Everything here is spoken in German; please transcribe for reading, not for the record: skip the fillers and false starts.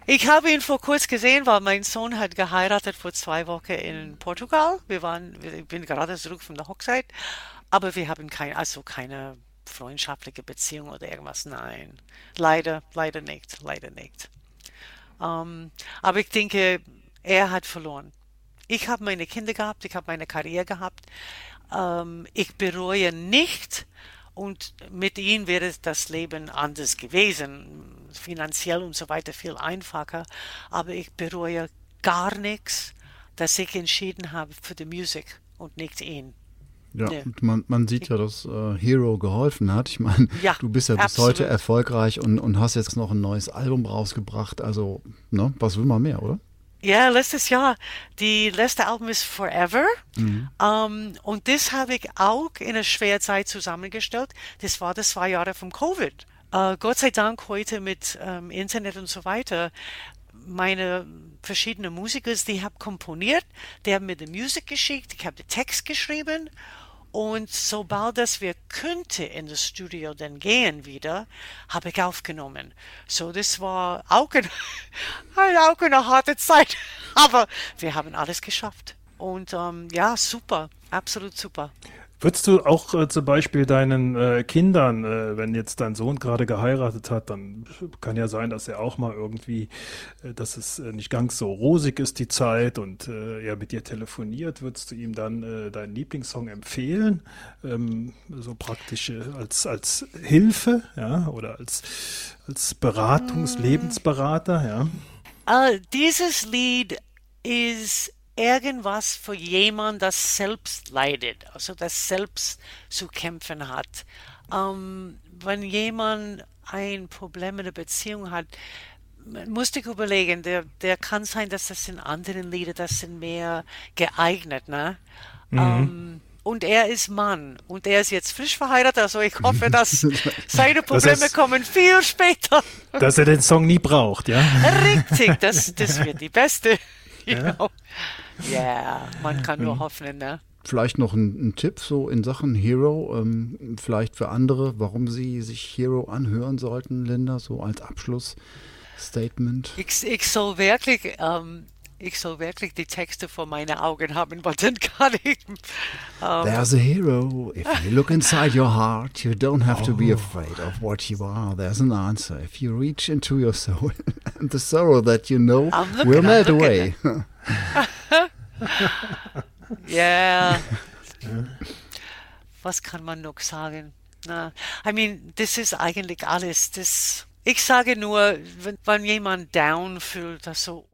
Ich habe ihn vor kurz gesehen, weil mein Sohn hat geheiratet vor 2 Wochen in Portugal. Ich bin gerade zurück von der Hochzeit, aber wir haben keine freundschaftliche Beziehung oder irgendwas. Nein, leider nicht, leider nicht. Aber ich denke, er hat verloren. Ich habe meine Kinder gehabt, ich habe meine Karriere gehabt. Ich bereue nicht und mit ihm wäre das Leben anders gewesen, finanziell und so weiter viel einfacher. Aber ich bereue gar nichts, dass ich entschieden habe für die Musik und nicht ihn. Ja, Ne. und man sieht ja, dass Hero geholfen hat. Ich meine, Ja, du bist ja bis heute absolut. erfolgreich und hast jetzt noch ein neues Album rausgebracht. Also, ne, was will man mehr, oder? Ja, letztes Jahr. Die letzte Album ist Forever. Mhm. Und das habe ich auch in einer schweren Zeit zusammengestellt. Das war das 2 Jahre vom Covid. Gott sei Dank heute mit Internet und so weiter. Meine verschiedenen Musiker, die haben komponiert, die haben mir die Musik geschickt, ich habe den Text geschrieben und sobald das wir könnte in das Studio dann gehen wieder, habe ich aufgenommen. So, das war auch, auch eine harte Zeit, aber wir haben alles geschafft. Und ja, super, absolut super. Würdest du auch zum Beispiel deinen Kindern, wenn jetzt dein Sohn gerade geheiratet hat, dann kann ja sein, dass er auch mal irgendwie, dass es nicht ganz so rosig ist, die Zeit und er mit dir telefoniert, würdest du ihm dann deinen Lieblingssong empfehlen? So praktisch als Hilfe, ja, oder als Mm, Lebensberater, ja? Dieses Lied ist irgendwas für jemand, das selbst leidet, also das selbst zu kämpfen hat. Wenn jemand ein Problem in der Beziehung hat, musste ich überlegen, der kann sein, dass das in anderen Lieder, das sind mehr geeignet, ne? Mhm. Und er ist Mann und er ist jetzt frisch verheiratet, also ich hoffe, dass seine Das Probleme heißt, kommen viel später. dass er den Song nie braucht, ja? Richtig, das wird die beste. Ja. Ja, yeah, man kann nur Mhm. hoffen, ne? Vielleicht noch ein Tipp so in Sachen Hero, vielleicht für andere, warum sie sich Hero anhören sollten, Linda, so als Abschlussstatement. Ich soll wirklich die Texte vor meinen Augen haben, weil dann kann ich, ähm, There's a hero. If you look inside your heart, you don't have to be Oh. afraid of what you are. There's an answer. If you reach into your soul, and the sorrow that you know will I'm melt looking. away. Yeah, was kann man noch sagen? Na, I mean, das ist eigentlich alles. Ich sage nur, wenn jemand down fühlt, also